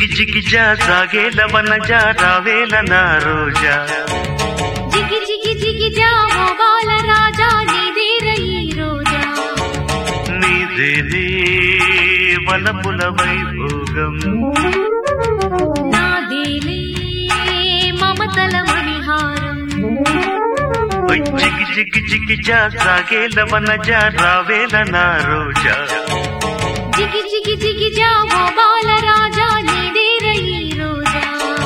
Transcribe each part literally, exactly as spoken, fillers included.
జిగి జిగి జా సాగేల వనజా రావేల నా రోజా జిగి జిగి జిగి జా ఓ బాల రాజా నీదేర ఈ రోజా నీదేనే వనపుల వైభోగం నాదేలే మమతల మణిహారం జిగి జిగి జిగి జా సాగేల వనజా రావేల నా రోజా జిగి జిగి జిగి జా ఓ బాల రాజా నీదేర ఈ రోజా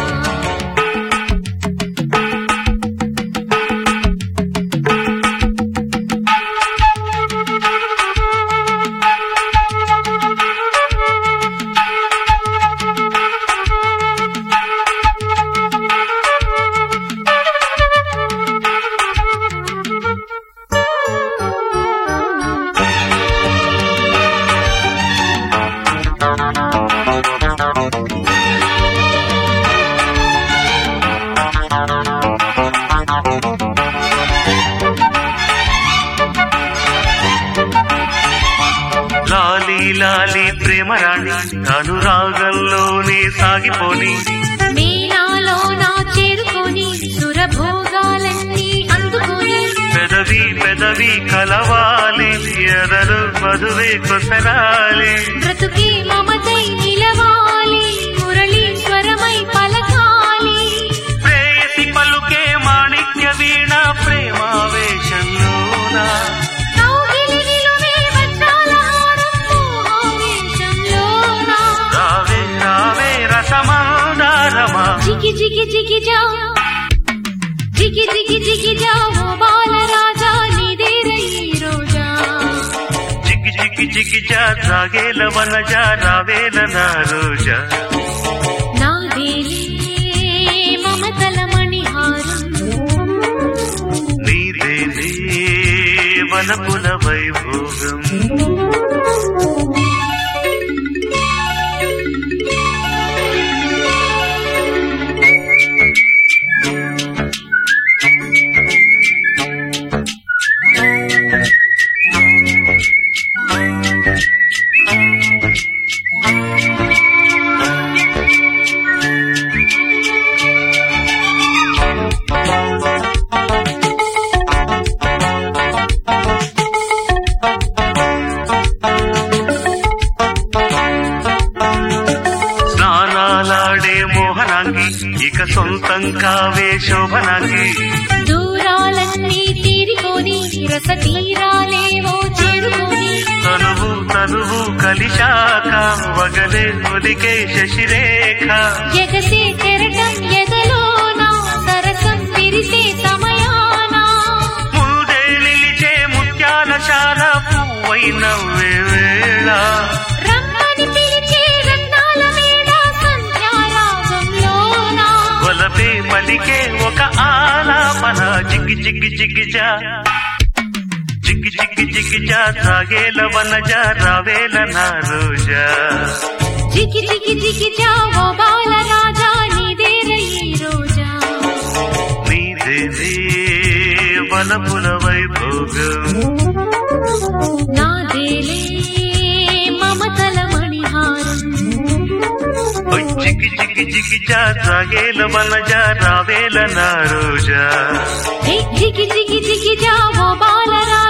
లాలి లాలి ప్రేమ రాణి అనురాగంలోనే సాగిపోని మీనాలో నా చేరుకొని సురభోగాలన్నీ అందుకొని పెదవి పెదవి కలవాలి ఎదరు మధువే కొసరాలి బ్రతుకి మమతై నిలవాలి మురళీశ్వరమై పలకాలి ప్రేయసి పలుకే మాణిక్య వీణ ప్రేమావేశంలోన కౌగిలి నిలువే వజ్రాల హారం మోహావేశంలోన రావే రావే రసమాదారమా జిగి జిగి జిగి జా జిగి జిగి జిగి జా ఓ బాల రాజా నీదేర ఈ రోజా జిగి జిగి జిగి జా సాగేల వనజా రావేల నా రోజా నాదేలే మమతల మణిహారం నీదేనే వనపుల వైభోగం స్నానాలాడే మోహనాంగి ఇక సొంతం కావే శోభనాంగి దూరాలన్నీ తీరికొని రస తీరాలేవో చేరుకొని తనువు తనువు కలిశాక వగలే ఒలికే శశిరేఖ ఎగసే కెరటం ఎదలోన సరసం విరిసే సమయాన ముందే నిలిచే ముత్యాల శాల పువ్వైన వేళ రమ్మని పిలిచే రత్నాల మేడ సంధ్యారాగంలోన వలపే పలికే ఒక ఆలాపన జిగ్గి జిగ్గి జిగ్గి జా జిగ్గి జిగ్గి జిగ్గి జా సాగేల వనజా రావేల నా రోజా జిగి జిగి జిగి జా ఓ బాల రాజా నీదేర ఈ రోజా నీదేనే వనపుల వైభోగం నాదేలే మమతల మణిహారం జిగ్గి జిగ్గి జిగ్గి జా సాగేల వనజా రావేల నా రోజా జిగి జిగి జిగి జా ఓ బాల రాజా